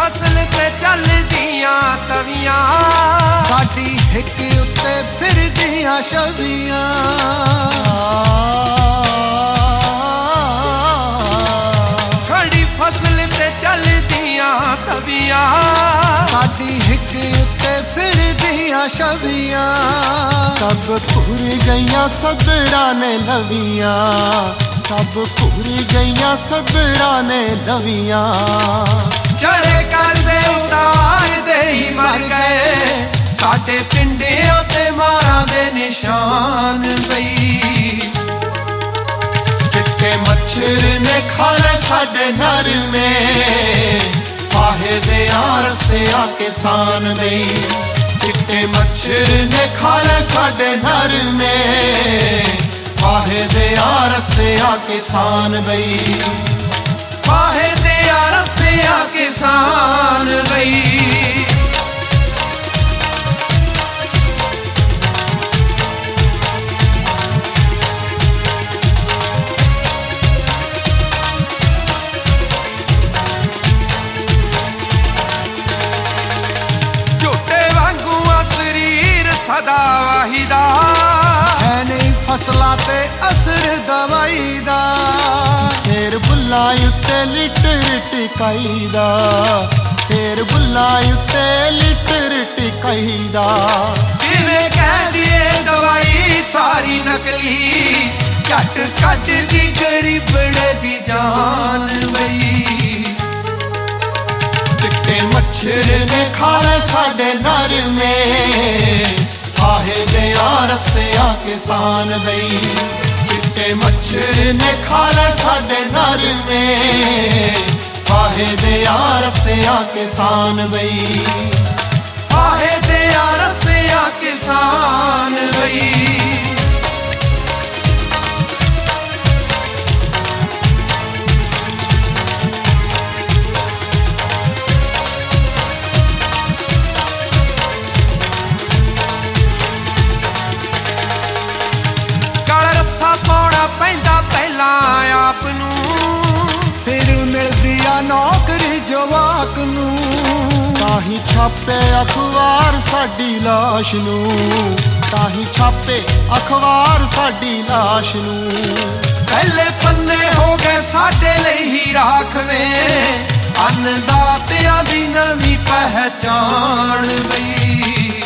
फसल ते चलदियां तवियां साडी हिक उत्ते फिरदियां छवियां खड़ी फसल ते चलदियां तवियां साडी हिक उत्ते फिरदियां छवियां सब भुर गईयां सदरा ने लवियां सब भुर गईयां सदरा ने लवियां चढ़े करदे उतार दे ही मर गए साडे पिंडियां ते मारां दे निशान बई चिट्टे मच्छर ने खा ले साडे नर में फाहे दे रस्सियां किसान बई चिट्टे मच्छर ने खा ले साडे नर में फाहे दे रस्सियां किसान बई फाहे दे रस्सियां किसान बई सदा वाहिदा है नहीं फसलां ते असर दवाई दा फेर बुल्ला उत्ते लिटर टिकाई दा फेर बुल्ला उत्ते लिटर टिकाई दा जिवें कह दिए दवाई सारी नकली झट कट दी गरीबड़े दी जान बई चिट्टे मच्छर ने खा ले साडे नर में फाहे दे रस्सियां किसान बई चिट्टे मच्छर ने खा ले साडे नर में फाहे दे रस्सियां किसान बई फाहे दे रस्सियां किसान बई आप फिर मिलदी आ नौकरी जवाक नूं ताही छापे अखबार साडी लाश नूं ताही छापे अखबार साडी लाश नूं पहले पन्ने हो गए साडे लई ही राखवें अन्नदातियां दी नवीं पहचान बई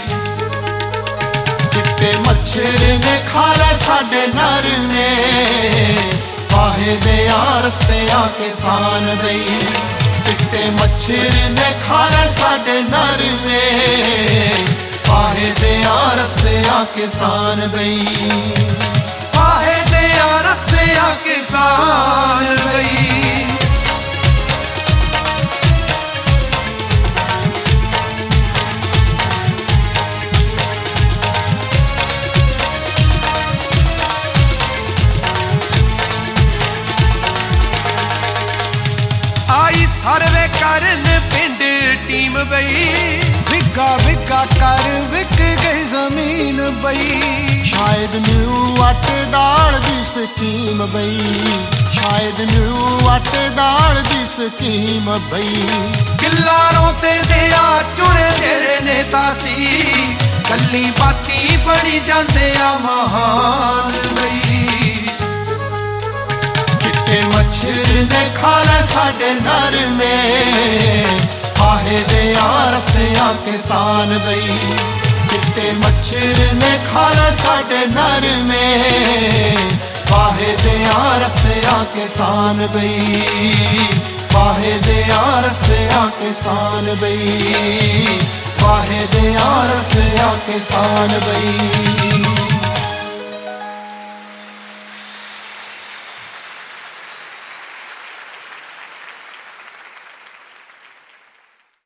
चिट्टे मच्छर ने खा ले साडे नर में फाहे दे रस्सियां किसान बई चिट्टे मच्छर ने खा ले साडे नर में फाहे दे रस्सियां किसान बई फाहे दे रस्सियां किसान बई आई सर्वे करन पिंड टीम बई विगा विगा कर विक गई जमीन बई शायद मिलू आटे दाल दी स्कीम बई शायद मिलू आटे दाल दी स्कीम बई किल्लारों ते दिया चुने तेरे नेता सी गल्ली बाती बनी जांदे आ महान बई चिट्टे मच्छर ने खा ले साडे नर में फाहे दे रस्सियां किसान बई चिट्टे मच्छर ने खा ले साडे नर में फाहे दे रस्सियां किसान बई फाहे दे रस्सियां किसान बई फाहे दे रस्सियां किसान बई।